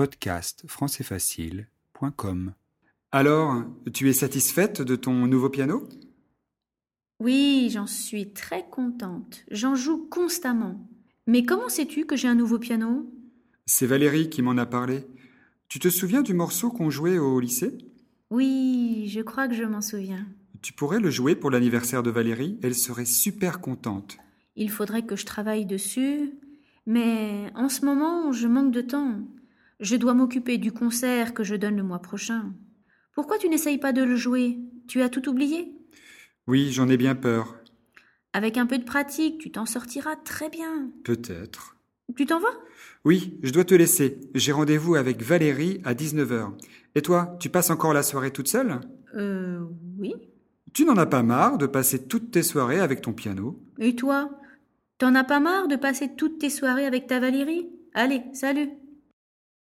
podcastfrancaisfacile.com. Alors, tu es satisfaite de ton nouveau piano ? Oui, j'en suis très contente. J'en joue constamment. Mais comment sais-tu que j'ai un nouveau piano ? C'est Valérie qui m'en a parlé. Tu te souviens du morceau qu'on jouait au lycée ? Oui, je crois que je m'en souviens. Tu pourrais le jouer pour l'anniversaire de Valérie, elle serait super contente. Il faudrait que je travaille dessus, mais en ce moment, je manque de temps. Je dois m'occuper du concert que je donne le mois prochain. Pourquoi tu n'essayes pas de le jouer ? Tu as tout oublié ? Oui, j'en ai bien peur. Avec un peu de pratique, tu t'en sortiras très bien. Peut-être. Tu t'en vas ? Oui, je dois te laisser. J'ai rendez-vous avec Valérie à 19h. Et toi, tu passes encore la soirée toute seule ? Oui. Tu n'en as pas marre de passer toutes tes soirées avec ton piano ? Et toi ? T'en as pas marre de passer toutes tes soirées avec ta Valérie ? Allez, salut !